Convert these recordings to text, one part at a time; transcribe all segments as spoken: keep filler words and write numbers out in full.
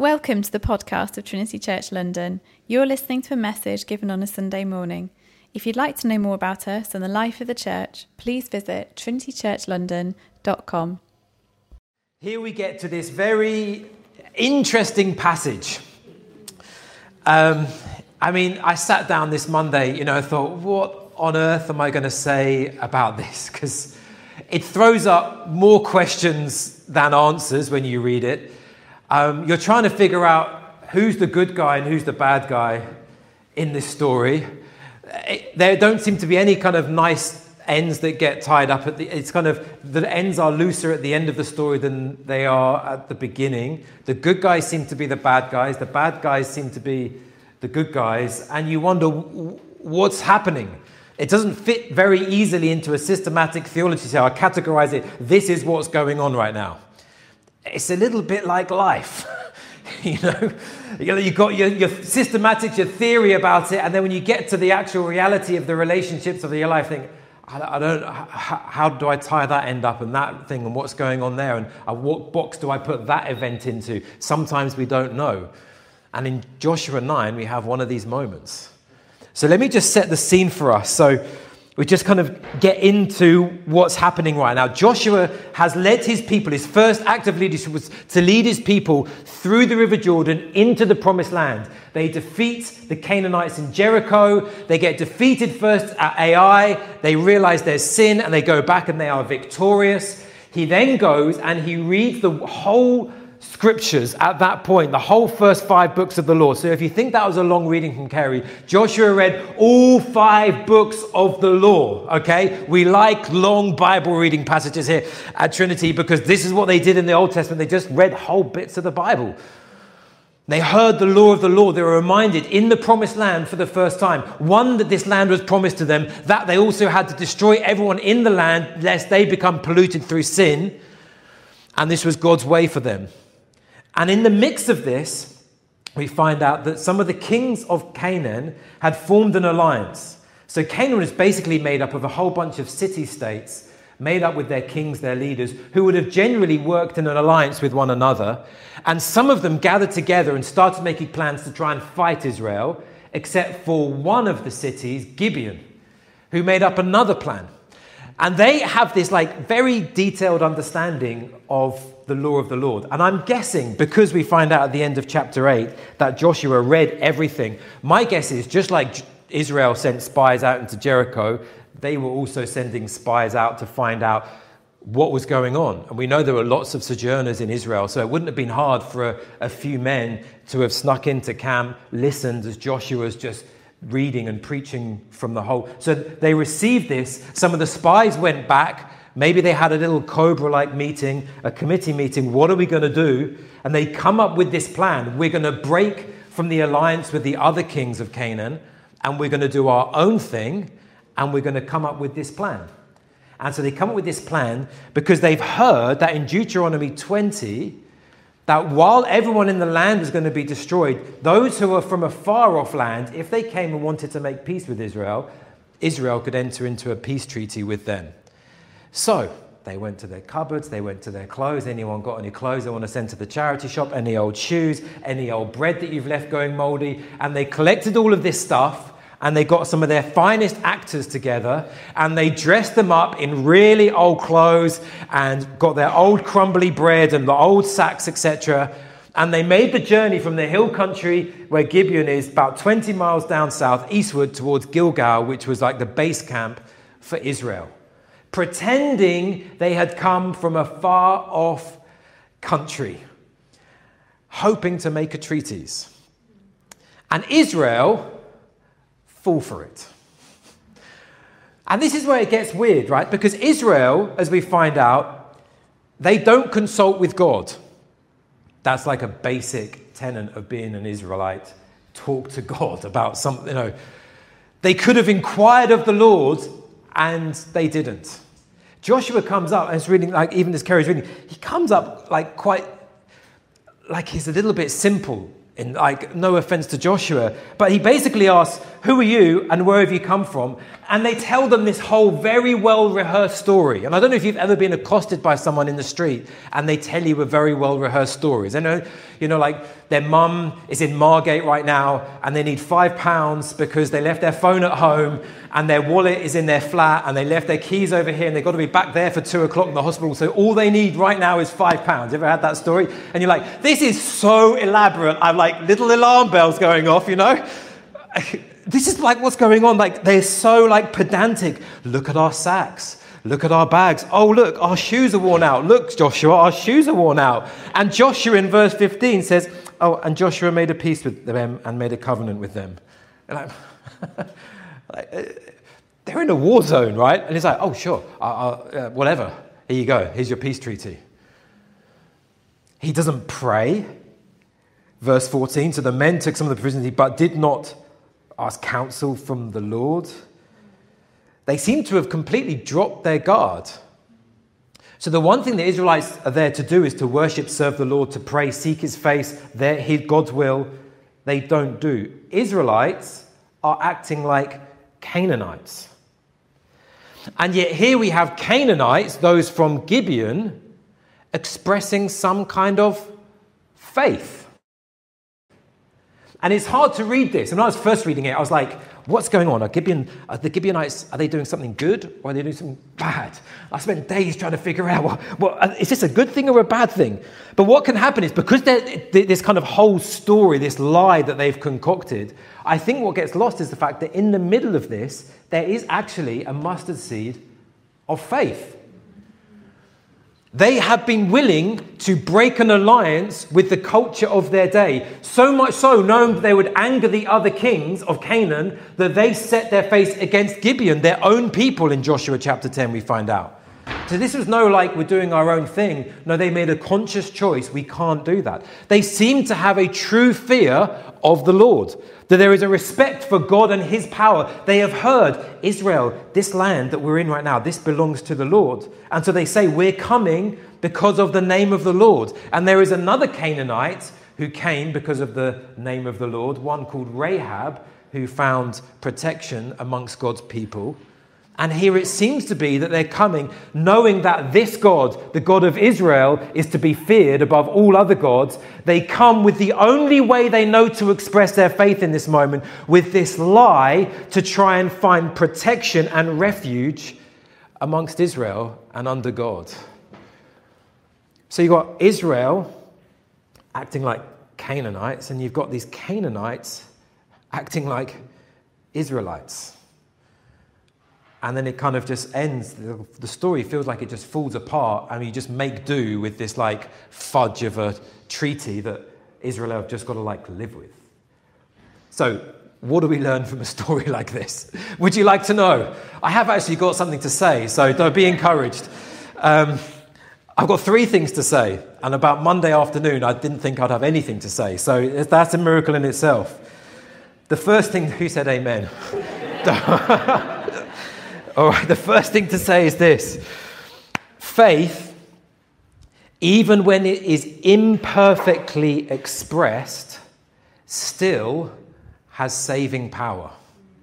Welcome to the podcast of Trinity Church London. You're listening to a message given on a Sunday morning. If you'd like to know more about us and the life of the church, please visit trinity church london dot com. Here we get to this very interesting passage. Um, I mean, I sat down this Monday, you know, I thought, what on earth am I going to say about this? Because it throws up more questions than answers when you read it. Um, you're trying to figure out who's the good guy and who's the bad guy in this story. It, there don't seem to be any kind of nice ends that get tied up at the, it's kind of, the ends are looser at the end of the story than they are at the beginning. The good guys seem to be the bad guys. The bad guys seem to be the good guys. And you wonder what's happening. It doesn't fit very easily into a systematic theology. So I categorize it. This is what's going on right now. It's a little bit like life. You know, you've got your, your systematics, your theory about it, and then when you get to the actual reality of the relationships of your life, think, I don't, how, how do I tie that end up and that thing and what's going on there, and uh, what box do I put that event into? Sometimes we don't know. And in Joshua nine, we have one of these moments. So let me just set the scene for us. So we just kind of get into what's happening right now. Joshua has led his people. His first act of leadership was to lead his people through the River Jordan into the Promised Land. They defeat the Canaanites in Jericho. They get defeated first at Ai. They realize there's sin and they go back and they are victorious. He then goes and he reads the whole scriptures at that point, the whole first five books of the law. So if you think that was a long reading from Kerry, Joshua read all five books of the law, okay? We like long Bible reading passages here at Trinity because this is what they did in the Old Testament. They just read whole bits of the Bible. They heard the law of the Lord. They were reminded in the promised land for the first time, one, that this land was promised to them, that they also had to destroy everyone in the land lest they become polluted through sin. And this was God's way for them. And in the mix of this, we find out that some of the kings of Canaan had formed an alliance. So Canaan is basically made up of a whole bunch of city-states, made up with their kings, their leaders, who would have generally worked in an alliance with one another. And some of them gathered together and started making plans to try and fight Israel, except for one of the cities, Gibeon, who made up another plan. And they have this like very detailed understanding of the law of the Lord. And I'm guessing, because we find out at the end of chapter eight that Joshua read everything, my guess is just like Israel sent spies out into Jericho, they were also sending spies out to find out what was going on. And we know there were lots of sojourners in Israel, so it wouldn't have been hard for a, a few men to have snuck into camp, listened as Joshua's just reading and preaching from the whole. So they received this. Some of the spies went back. Maybe they had a little Cobra-like meeting, a committee meeting. What are we going to do? And they come up with this plan. We're going to break from the alliance with the other kings of Canaan, and we're going to do our own thing, and we're going to come up with this plan. And so they come up with this plan because they've heard that in Deuteronomy twenty, that while everyone in the land is going to be destroyed, those who are from a far-off land, if they came and wanted to make peace with Israel, Israel could enter into a peace treaty with them. So they went to their cupboards, they went to their clothes. Anyone got any clothes they want to send to the charity shop, any old shoes, any old bread that you've left going moldy, and they collected all of this stuff. And they got some of their finest actors together and they dressed them up in really old clothes and got their old crumbly bread and the old sacks, et cetera. And they made the journey from the hill country where Gibeon is about twenty miles down south eastward towards Gilgal, which was like the base camp for Israel, pretending they had come from a far off country, hoping to make a treaties. And Israel fall for it. And this is where it gets weird, right? Because Israel, as we find out, they don't consult with God. That's like a basic tenet of being an Israelite. Talk to God about something, you know. They could have inquired of the Lord and they didn't. Joshua comes up and it's reading, like even as Kerry's reading, he comes up like quite, like he's a little bit simple. In, like, no offense to Joshua, but he basically asks, who are you and where have you come from? And they tell them this whole very well-rehearsed story. And I don't know if you've ever been accosted by someone in the street and they tell you a very well-rehearsed story. They know, you know, like their mum is in Margate right now and they need five pounds because they left their phone at home and their wallet is in their flat and they left their keys over here and they've got to be back there for two o'clock in the hospital. So all they need right now is five pounds. You ever had that story? And you're like, this is so elaborate. I'm like little alarm bells going off, you know? This is like what's going on. Like they're so like pedantic. Look at our sacks. Look at our bags. Oh, look, our shoes are worn out. Look, Joshua, our shoes are worn out. And Joshua in verse fifteen says, oh, and Joshua made a peace with them and made a covenant with them. And like, like they're in a war zone, right? And he's like, oh, sure, uh, uh, whatever. Here you go. Here's your peace treaty. He doesn't pray. Verse fourteen, so the men took some of the prisoners, but did not ask counsel from the Lord. They seem to have completely dropped their guard. So the one thing the Israelites are there to do is to worship, serve the Lord, to pray, seek his face, their, his, God's will. They don't do. Israelites are acting like Canaanites. And yet here we have Canaanites, those from Gibeon, expressing some kind of faith. And it's hard to read this. And when I was first reading it, I was like, what's going on? Are, Gibeon, are the Gibeonites, are they doing something good or are they doing something bad? I spent days trying to figure out, well, well, is this a good thing or a bad thing? But what can happen is because this kind of whole story, this lie that they've concocted, I think what gets lost is the fact that in the middle of this, there is actually a mustard seed of faith. They have been willing to break an alliance with the culture of their day. So much so, knowing that they would anger the other kings of Canaan, that they set their face against Gibeon, their own people, in Joshua chapter ten, we find out. So this was no like we're doing our own thing. No, they made a conscious choice. We can't do that. They seem to have a true fear of the Lord, that there is a respect for God and his power. They have heard, Israel, this land that we're in right now, this belongs to the Lord. And so they say, we're coming because of the name of the Lord. And there is another Canaanite who came because of the name of the Lord, one called Rahab, who found protection amongst God's people. And here it seems to be that they're coming knowing that this God, the God of Israel, is to be feared above all other gods. They come with the only way they know to express their faith in this moment, with this lie to try and find protection and refuge amongst Israel and under God. So you've got Israel acting like Canaanites, and you've got these Canaanites acting like Israelites. And then it kind of just ends. The story feels like it just falls apart and you just make do with this like fudge of a treaty that Israel have just got to like live with. So what do we learn from a story like this? Would you like to know? I have actually got something to say, so don't be encouraged. Um, I've got three things to say. And about Monday afternoon, I didn't think I'd have anything to say. So that's a miracle in itself. The first thing, who said amen? All right, the first thing to say is this. Faith, even when it is imperfectly expressed, still has saving power.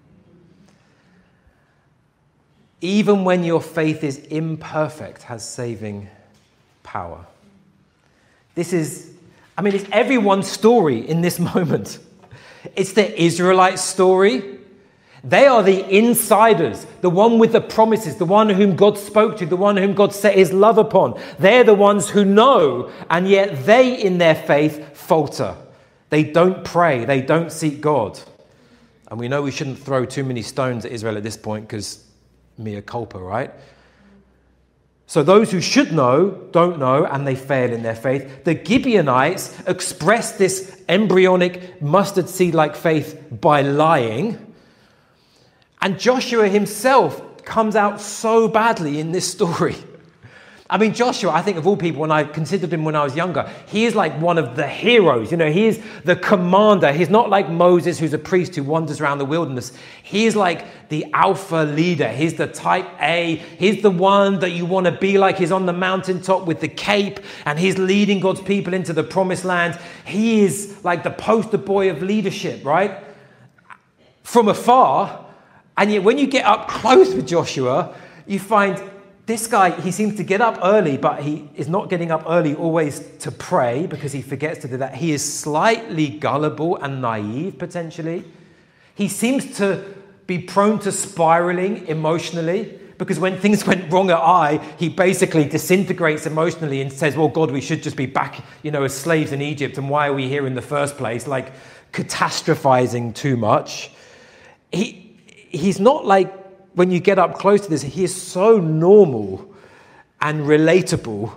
Even when your faith is imperfect, has saving power. This is, I mean, it's everyone's story in this moment. It's the Israelite story. They are the insiders, the one with the promises, the one whom God spoke to, the one whom God set his love upon. They're the ones who know, and yet they in their faith falter. They don't pray, they don't seek God. And we know we shouldn't throw too many stones at Israel at this point because mea culpa, right? So those who should know, don't know, and they fail in their faith. The Gibeonites express this embryonic mustard seed-like faith by lying. And Joshua himself comes out so badly in this story. I mean, Joshua, I think of all people, when I considered him when I was younger, he is like one of the heroes. You know, he is the commander. He's not like Moses, who's a priest who wanders around the wilderness. He is like the alpha leader. He's the type A. He's the one that you want to be like. He's on the mountaintop with the cape, and he's leading God's people into the promised land. He is like the poster boy of leadership, right? from afar. And yet when you get up close with Joshua, you find this guy, he seems to get up early, but he is not getting up early always to pray because he forgets to do that. He is slightly gullible and naive, potentially. He seems to be prone to spiraling emotionally because when things went wrong at Ai, he basically disintegrates emotionally and says, well, God, we should just be back, you know, as slaves in Egypt. And why are we here in the first place? Like catastrophizing too much. He He's not like, when you get up close to this, he is so normal and relatable.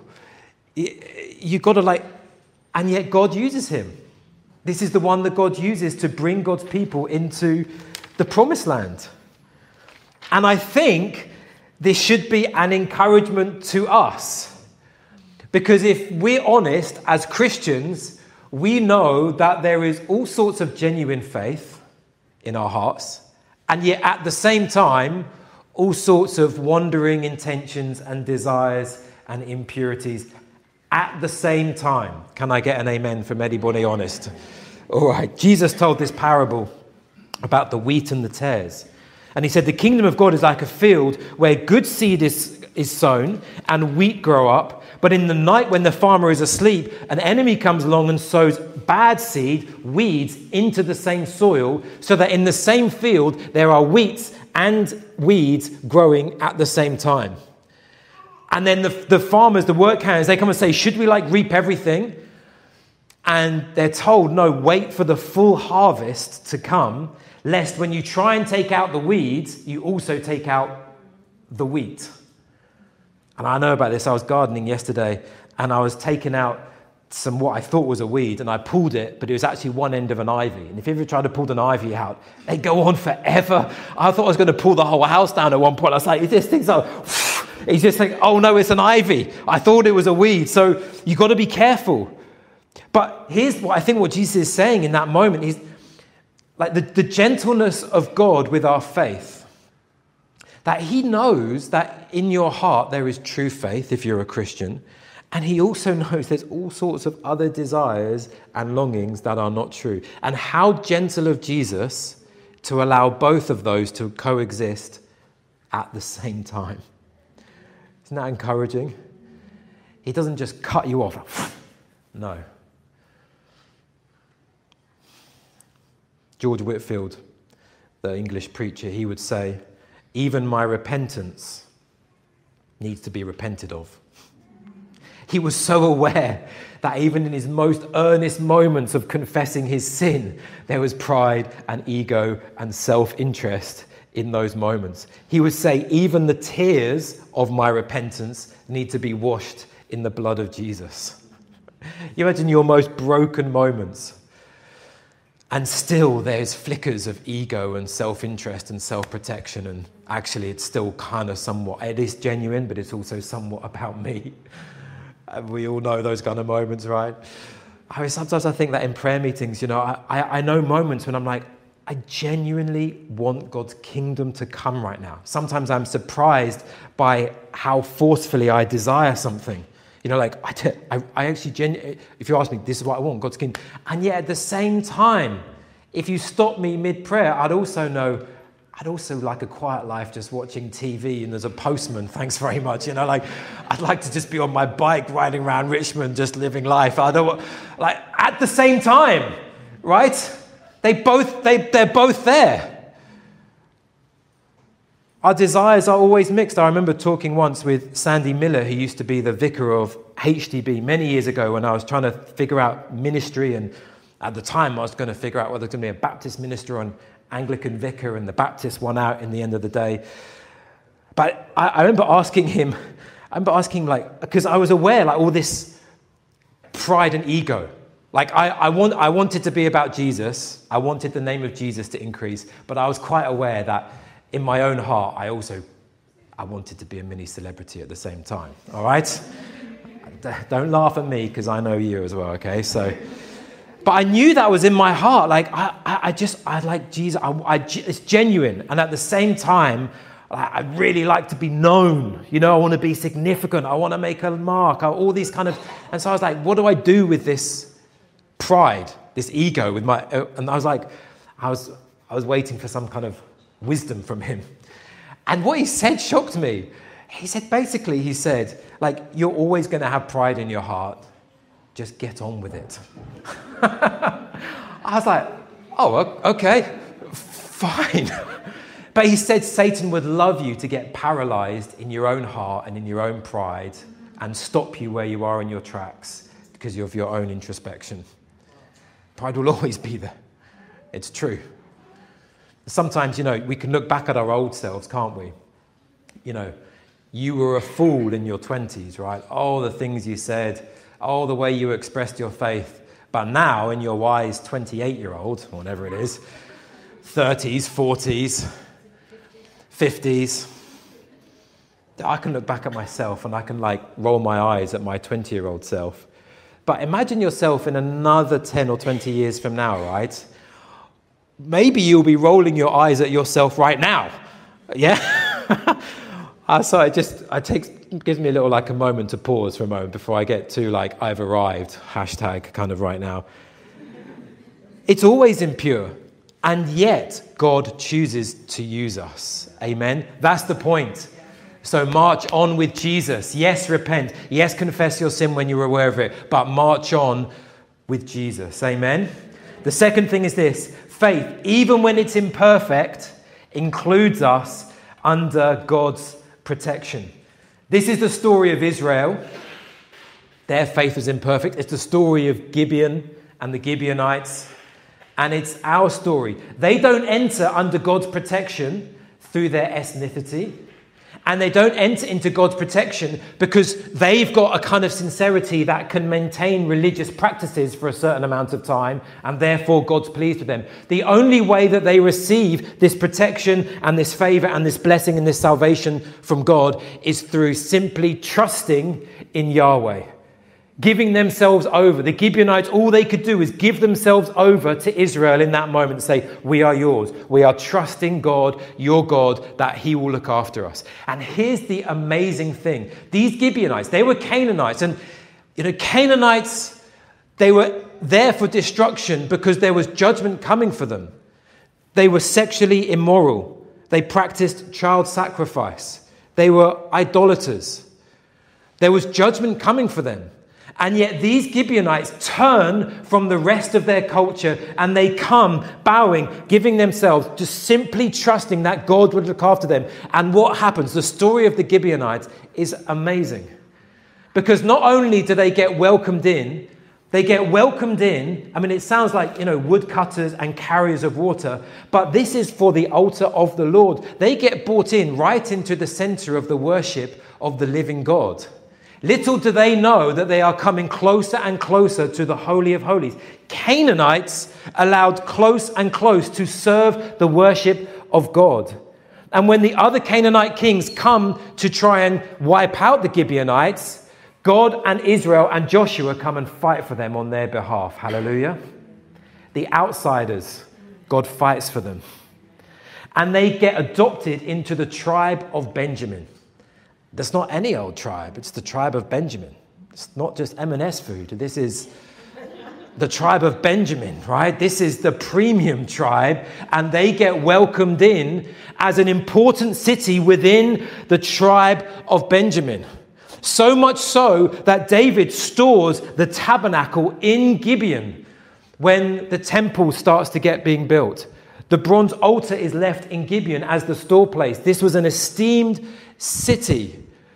You've got to like, and yet God uses him. This is the one that God uses to bring God's people into the promised land. And I think this should be an encouragement to us. Because if we're honest as Christians, we know that there is all sorts of genuine faith in our hearts. And yet at the same time, all sorts of wandering intentions and desires and impurities at the same time. Can I get an amen from anybody honest? All right. Jesus told this parable about the wheat and the tares. And he said, the kingdom of God is like a field where good seed is, is sown and wheat grow up. But in the night when the farmer is asleep, an enemy comes along and sows bad seed, weeds, into the same soil, so that in the same field there are wheats and weeds growing at the same time. And then the, the farmers, the work hands, they come and say, should we like reap everything? And they're told, no, wait for the full harvest to come, lest when you try and take out the weeds, you also take out the wheat. And I know about this. I was gardening yesterday and I was taking out some what I thought was a weed, and I pulled it, but it was actually one end of an ivy. And if you ever tried to pull an ivy out, they go on forever. I thought I was going to pull the whole house down at one point. I was like, this thing's so... He's just like, oh no, it's an ivy. I thought it was a weed. So you got to be careful. But here's what I think what Jesus is saying in that moment. He's like the, the gentleness of God with our faith. That he knows that in your heart there is true faith if you're a Christian. And he also knows there's all sorts of other desires and longings that are not true. And how gentle of Jesus to allow both of those to coexist at the same time. Isn't that encouraging? He doesn't just cut you off. No. George Whitefield, the English preacher, he would say, even my repentance needs to be repented of. He was so aware that even in his most earnest moments of confessing his sin, there was pride and ego and self-interest in those moments. He would say, even the tears of my repentance need to be washed in the blood of Jesus. You imagine your most broken moments, and still there's flickers of ego and self-interest and self-protection, and actually it's still kind of somewhat, it is genuine, but it's also somewhat about me. And we all know those kind of moments, right? I mean, sometimes I think that in prayer meetings, you know, I, I, I know moments when I'm like, I genuinely want God's kingdom to come right now. Sometimes I'm surprised by how forcefully I desire something. You know, like, I, I, I actually, genu- if you ask me, this is what I want, God's kingdom. And yet at the same time, if you stop me mid-prayer, I'd also know, I'd also like a quiet life just watching T V and there's a postman, thanks very much. You know, like, I'd like to just be on my bike riding around Richmond, just living life. I don't want, like, at the same time, right? They both, they, they're both there. Our desires are always mixed. I remember talking once with Sandy Miller, who used to be the vicar of H D B many years ago when I was trying to figure out ministry. And at the time, I was going to figure out whether it's going to be a Baptist minister or an Anglican vicar, and the Baptist won out in the end of the day. But I, I remember asking him, I remember asking him, like, because I was aware, like, all this pride and ego. Like, I, I, want, I wanted to be about Jesus. I wanted the name of Jesus to increase. But I was quite aware that in my own heart, I also, I wanted to be a mini celebrity at the same time. All right? Don't laugh at me, because I know you as well, okay? So, but I knew that was in my heart. Like, I, I, I just, I like Jesus. I, I, it's genuine. And at the same time, I really like to be known. You know, I want to be significant. I want to make a mark. All these kind of, and so I was like, what do I do with this pride, this ego with my, and I was like, I was, I was waiting for some kind of wisdom from him. And what he said shocked me. He said, basically, he said, like, you're always going to have pride in your heart. Just get on with it. I was like, oh, okay, fine. But he said Satan would love you to get paralyzed in your own heart and in your own pride and stop you where you are in your tracks because of your own introspection. Pride will always be there. It's true. Sometimes, you know, we can look back at our old selves, can't we? You know, you were a fool in your twenties, right? Oh, the things you said, oh, the way you expressed your faith. But now, in your wise twenty-eight-year-old, or whatever it is, thirties, forties, fifties, I can look back at myself and I can, like, roll my eyes at my twenty-year-old self. But imagine yourself in another ten or twenty years from now, right? Maybe you'll be rolling your eyes at yourself right now. Yeah? uh, so it just it takes it gives me a little, like, a moment to pause for a moment before I get to, like, I've arrived, hashtag kind of right now. It's always impure. And yet, God chooses to use us. Amen? That's the point. So march on with Jesus. Yes, repent. Yes, confess your sin when you're aware of it. But march on with Jesus. Amen? The second thing is this. Faith, even when it's imperfect, includes us under God's protection. This is the story of Israel. Their faith was imperfect. It's the story of Gibeon and the Gibeonites. And it's our story. They don't enter under God's protection through their ethnicity. And they don't enter into God's protection because they've got a kind of sincerity that can maintain religious practices for a certain amount of time, and therefore God's pleased with them. The only way that they receive this protection and this favor and this blessing and this salvation from God is through simply trusting in Yahweh. Giving themselves over. The Gibeonites, all they could do is give themselves over to Israel in that moment and say, we are yours. We are trusting God, your God, that he will look after us. And here's the amazing thing. These Gibeonites, they were Canaanites. And, you know, Canaanites, they were there for destruction because there was judgment coming for them. They were sexually immoral. They practiced child sacrifice. They were idolaters. There was judgment coming for them. And yet these Gibeonites turn from the rest of their culture and they come bowing, giving themselves, just simply trusting that God would look after them. And what happens? The story of the Gibeonites is amazing. Because not only do they get welcomed in, they get welcomed in. I mean, it sounds like, you know, woodcutters and carriers of water, but this is for the altar of the Lord. They get brought in right into the center of the worship of the living God. Little do they know that they are coming closer and closer to the Holy of Holies. Canaanites allowed close and close to serve the worship of God. And when the other Canaanite kings come to try and wipe out the Gibeonites, God and Israel and Joshua come and fight for them on their behalf. Hallelujah. The outsiders, God fights for them. And they get adopted into the tribe of Benjamin. That's not any old tribe. It's the tribe of Benjamin. It's not just M and S food. This is the tribe of Benjamin, right? This is the premium tribe. And they get welcomed in as an important city within the tribe of Benjamin. So much so that David stores the tabernacle in Gibeon when the temple starts to get being built. The bronze altar is left in Gibeon as the store place. This was an esteemed city.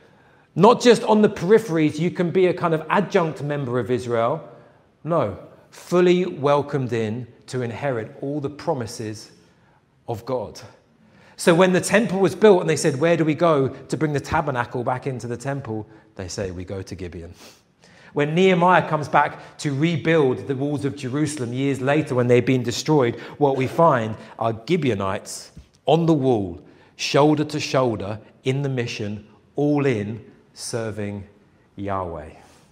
Not just on the peripheries, you can be a kind of adjunct member of Israel. No, fully welcomed in to inherit all the promises of God. So when the temple was built and they said, where do we go to bring the tabernacle back into the temple? They say, we go to Gibeon. When Nehemiah comes back to rebuild the walls of Jerusalem years later when they've been destroyed, what we find are Gibeonites on the wall, shoulder to shoulder, in the mission, all in, serving Yahweh.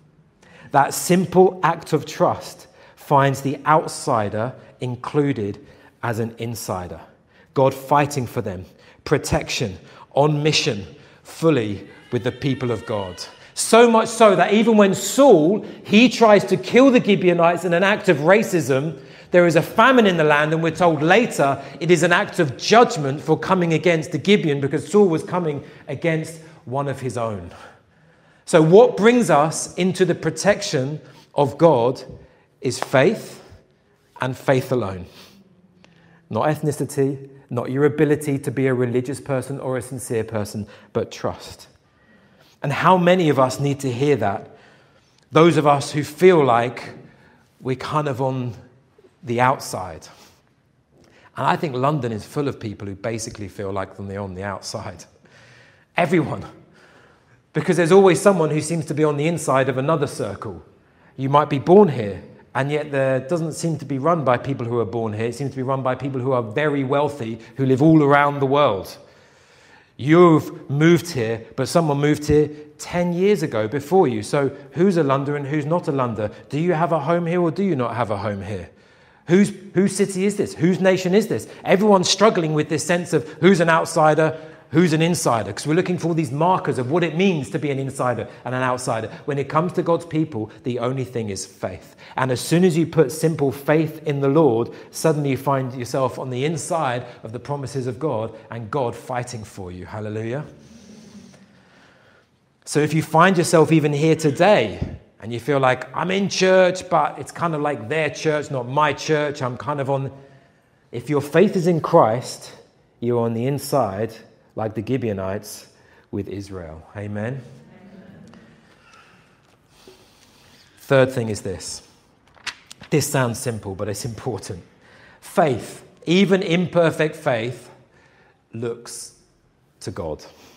That simple act of trust finds the outsider included as an insider. God fighting for them, protection, on mission, fully with the people of God. So much so that even when Saul, he tries to kill the Gibeonites in an act of racism, there is a famine in the land, and we're told later it is an act of judgment for coming against the Gibeon because Saul was coming against one of his own. So what brings us into the protection of God is faith and faith alone. Not ethnicity, not your ability to be a religious person or a sincere person, but trust. And how many of us need to hear that? Those of us who feel like we're kind of on the outside. And I think London is full of people who basically feel like they're on the outside. Everyone. Because there's always someone who seems to be on the inside of another circle. You might be born here, and yet there doesn't seem to be run by people who are born here. It seems to be run by people who are very wealthy, who live all around the world. You've moved here, but someone moved here ten years ago before you. So who's a Londoner and who's not a Londoner? Do you have a home here or do you not have a home here? Whose, whose city is this? Whose nation is this? Everyone's struggling with this sense of who's an outsider, who's an insider, because we're looking for all these markers of what it means to be an insider and an outsider. When it comes to God's people, the only thing is faith. And as soon as you put simple faith in the Lord, suddenly you find yourself on the inside of the promises of God and God fighting for you. Hallelujah. So if you find yourself even here today and you feel like I'm in church, but it's kind of like their church, not my church, I'm kind of on... If your faith is in Christ, you're on the inside like the Gibeonites with Israel. Amen? Amen. Third thing is this. This sounds simple, but it's important. Faith, even imperfect faith, looks to God.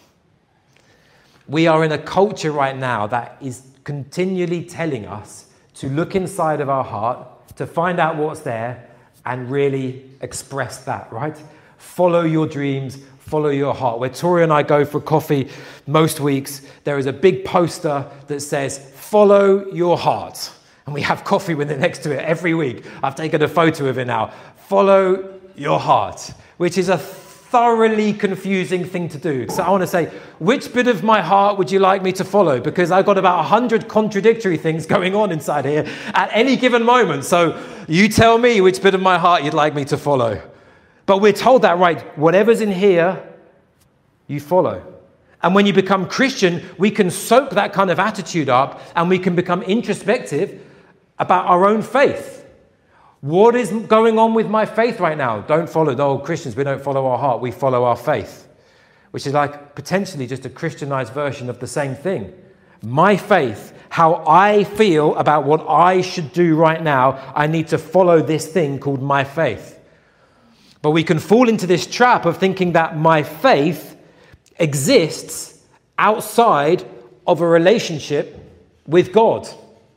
We are in a culture right now that is continually telling us to look inside of our heart, to find out what's there, and really express that, right? Follow your dreams, follow your heart. Where Tori and I go for coffee most weeks, there is a big poster that says, follow your heart. And we have coffee with it next to it every week. I've taken a photo of it now. Follow your heart, which is a thoroughly confusing thing to do. So I want to say, which bit of my heart would you like me to follow? Because I've got about a hundred contradictory things going on inside here at any given moment. So you tell me which bit of my heart you'd like me to follow. But we're told that, right, whatever's in here, you follow. And when you become Christian, we can soak that kind of attitude up and we can become introspective about our own faith. What is going on with my faith right now? Don't follow the old Christians. We don't follow our heart. We follow our faith, which is like potentially just a Christianized version of the same thing. My faith, how I feel about what I should do right now, I need to follow this thing called my faith. But we can fall into this trap of thinking that my faith exists outside of a relationship with God.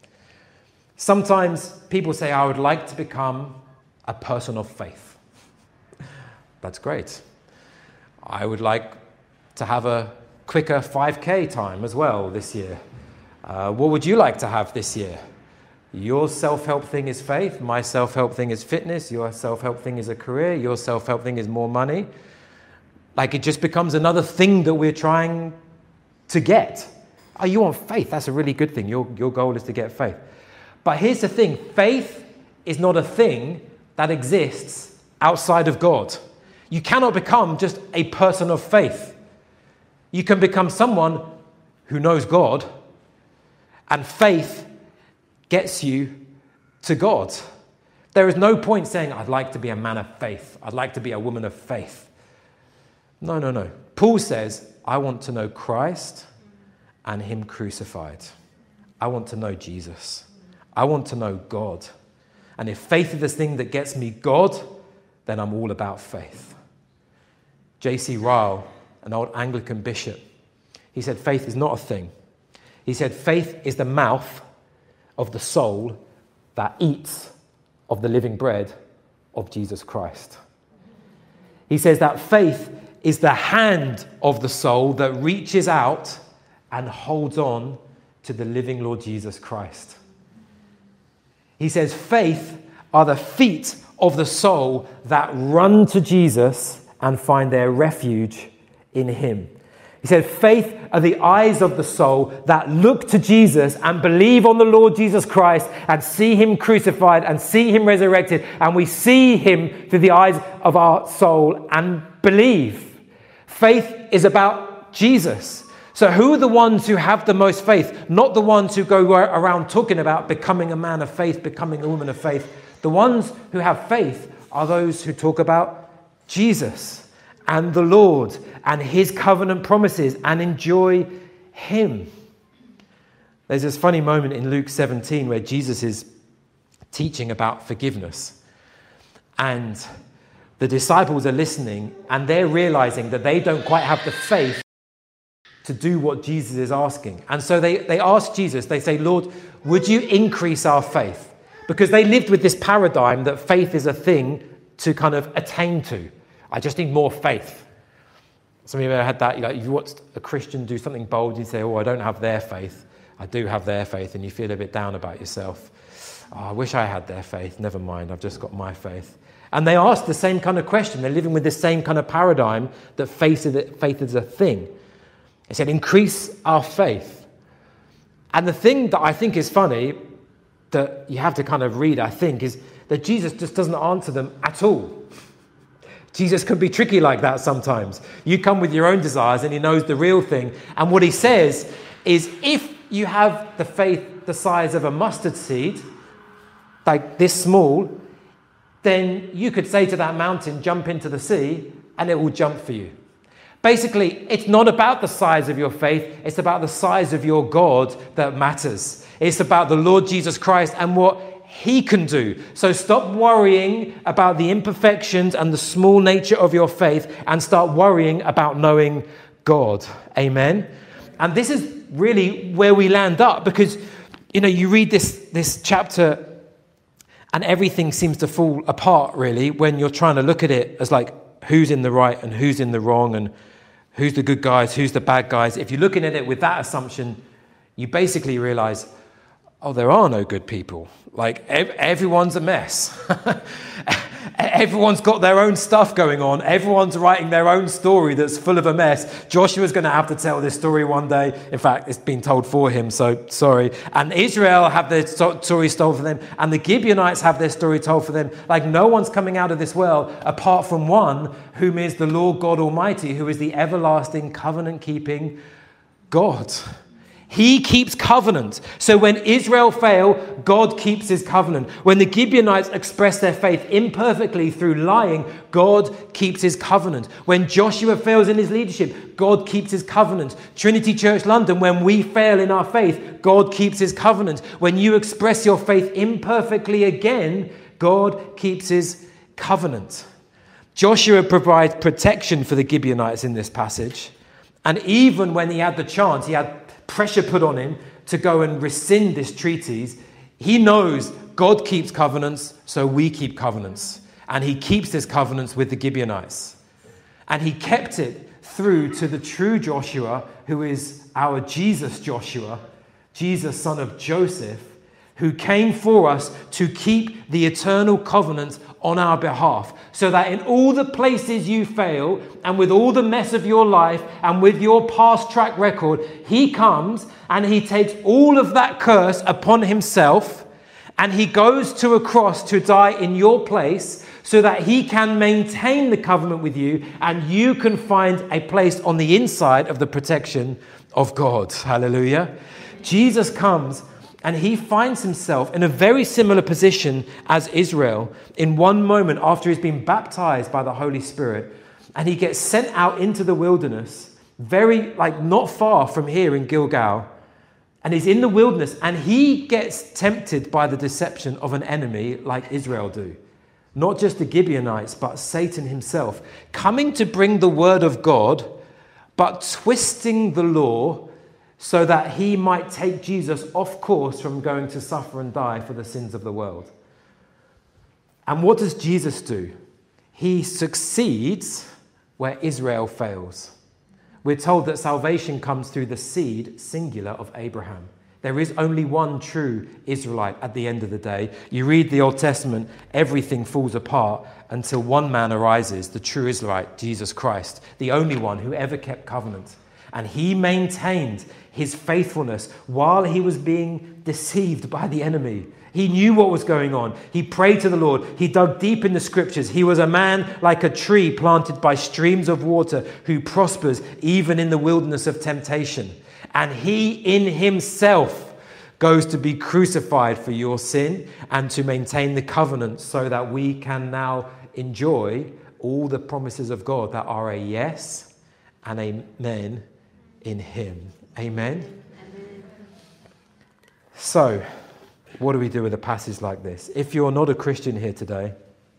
Sometimes people say, I would like to become a person of faith. That's great. I would like to have a quicker five K time as well this year. Uh, what would you like to have this year? Your self-help thing is faith. My self-help thing is fitness. Your self-help thing is a career. Your self-help thing is more money. Like it just becomes another thing that we're trying to get. Oh, you want faith? That's a really good thing. Your, your goal is to get faith. But here's the thing. Faith is not a thing that exists outside of God. You cannot become just a person of faith. You can become someone who knows God, and faith gets you to God. There is no point saying, I'd like to be a man of faith. I'd like to be a woman of faith. No, no, no. Paul says, I want to know Christ and him crucified. I want to know Jesus. I want to know God. And if faith is the thing that gets me God, then I'm all about faith. J C Ryle, an old Anglican bishop, he said faith is not a thing. He said faith is the mouth of the soul that eats of the living bread of Jesus Christ. He says that faith is the hand of the soul that reaches out and holds on to the living Lord Jesus Christ. He says faith are the feet of the soul that run to Jesus and find their refuge in him. He said, faith are the eyes of the soul that look to Jesus and believe on the Lord Jesus Christ and see him crucified and see him resurrected. And we see him through the eyes of our soul and believe. Faith is about Jesus. So who are the ones who have the most faith? Not the ones who go around talking about becoming a man of faith, becoming a woman of faith. The ones who have faith are those who talk about Jesus and the Lord and his covenant promises and enjoy him. There's this funny moment in Luke seventeen where Jesus is teaching about forgiveness. And the disciples are listening and they're realizing that they don't quite have the faith to do what Jesus is asking. And so they, they ask Jesus, they say, Lord, would you increase our faith? Because they lived with this paradigm that faith is a thing to kind of attain to. I just need more faith. Some of you ever had that, you know, if you watched a Christian do something bold, you say, oh, I don't have their faith. I do have their faith, and you feel a bit down about yourself. Oh, I wish I had their faith. Never mind, I've just got my faith. And they ask the same kind of question. They're living with the same kind of paradigm that faith is a, faith is a thing. They said, increase our faith. And the thing that I think is funny, that you have to kind of read, I think, is that Jesus just doesn't answer them at all. Jesus can be tricky like that sometimes. You come with your own desires and he knows the real thing. And what he says is, if you have the faith the size of a mustard seed, like this small, then you could say to that mountain, jump into the sea, and it will jump for you. Basically, it's not about the size of your faith. It's about the size of your God that matters. It's about the Lord Jesus Christ and what he can do. So stop worrying about the imperfections and the small nature of your faith and start worrying about knowing God. Amen. And this is really where we land up, because, you know, you read this, this chapter and everything seems to fall apart, really, when you're trying to look at it as like, who's in the right and who's in the wrong and who's the good guys, who's the bad guys. If you're looking at it with that assumption, you basically realize, oh, there are no good people. Like, ev- everyone's a mess. Everyone's got their own stuff going on. Everyone's writing their own story that's full of a mess. Joshua's going to have to tell this story one day. In fact, it's been told for him, so sorry. And Israel have their story told for them. And the Gibeonites have their story told for them. Like, no one's coming out of this world apart from one, whom is the Lord God Almighty, who is the everlasting covenant-keeping God. He keeps covenant. So when Israel fail, God keeps his covenant. When the Gibeonites express their faith imperfectly through lying, God keeps his covenant. When Joshua fails in his leadership, God keeps his covenant. Trinity Church London, when we fail in our faith, God keeps his covenant. When you express your faith imperfectly again, God keeps his covenant. Joshua provides protection for the Gibeonites in this passage. And even when he had the chance, he had pressure put on him to go and rescind this treaties. He knows God keeps covenants, so we keep covenants. And he keeps his covenants with the Gibeonites. And he kept it through to the true Joshua, who is our Jesus Joshua, Jesus, son of Joseph, who came for us to keep the eternal covenant on our behalf, so that in all the places you fail and with all the mess of your life and with your past track record, he comes and he takes all of that curse upon himself and he goes to a cross to die in your place so that he can maintain the covenant with you and you can find a place on the inside of the protection of God. Hallelujah. Jesus comes and he finds himself in a very similar position as Israel in one moment after he's been baptized by the Holy Spirit. And he gets sent out into the wilderness, very, like, not far from here in Gilgal. And he's in the wilderness and he gets tempted by the deception of an enemy like Israel do. Not just the Gibeonites, but Satan himself, coming to bring the word of God, but twisting the law so that he might take Jesus off course from going to suffer and die for the sins of the world. And what does Jesus do? He succeeds where Israel fails. We're told that salvation comes through the seed, singular, of Abraham. There is only one true Israelite at the end of the day. You read the Old Testament, everything falls apart until one man arises, the true Israelite, Jesus Christ, the only one who ever kept covenant. And he maintained his faithfulness while he was being deceived by the enemy. He knew what was going on. He prayed to the Lord. He dug deep in the scriptures. He was a man like a tree planted by streams of water who prospers even in the wilderness of temptation. And he in himself goes to be crucified for your sin and to maintain the covenant so that we can now enjoy all the promises of God that are a yes and amen in him. Amen? Amen. So, what do we do with a passage like this? If you're not a Christian here today,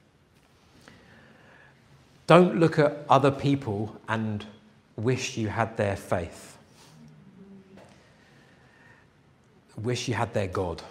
don't look at other people and wish you had their faith. Wish you had their God.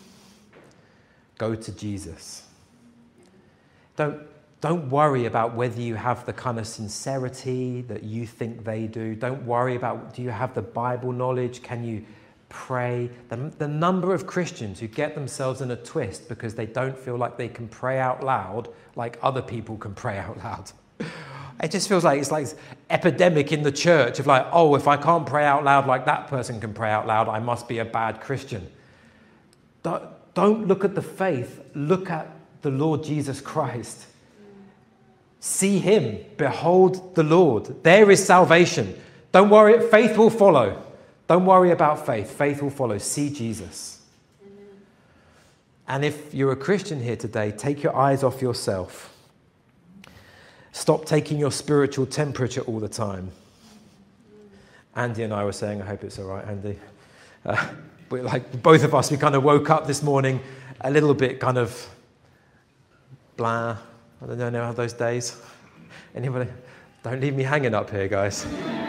Go to Jesus. Don't, don't worry about whether you have the kind of sincerity that you think they do. Don't worry about, do you have the Bible knowledge? Can you pray? The, the number of Christians who get themselves in a twist because they don't feel like they can pray out loud like other people can pray out loud. It just feels like it's like this epidemic in the church of like, oh, if I can't pray out loud like that person can pray out loud, I must be a bad Christian. Don't, don't look at the faith. Look at the Lord Jesus Christ. See him. Behold the Lord. There is salvation. Don't worry. Faith will follow. Don't worry about faith. Faith will follow. See Jesus. Amen. And if you're a Christian here today, take your eyes off yourself. Stop taking your spiritual temperature all the time. Andy and I were saying, I hope it's all right, Andy. Uh, we, like both of us, we kind of woke up this morning a little bit kind of blah. I don't know how those days. Anybody? Don't leave me hanging up here, guys.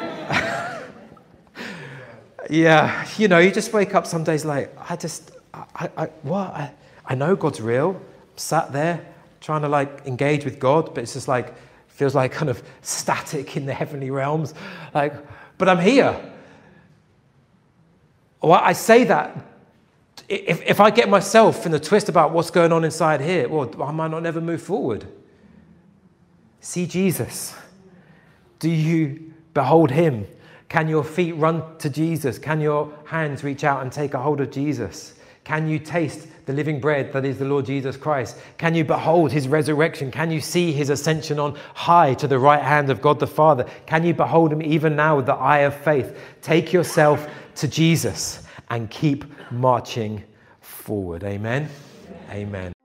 Yeah, you know, you just wake up some days like, I just, I, I, what? I, I know God's real. I'm sat there trying to like engage with God, but it's just like, feels like kind of static in the heavenly realms. Like, but I'm here. Well, I say that, if, if I get myself in the twist about what's going on inside here, well, I might not never move forward. See Jesus. Do you behold him? Can your feet run to Jesus? Can your hands reach out and take a hold of Jesus? Can you taste the living bread that is the Lord Jesus Christ? Can you behold his resurrection? Can you see his ascension on high to the right hand of God the Father? Can you behold him even now with the eye of faith? Take yourself to Jesus and keep marching forward. Amen? Amen.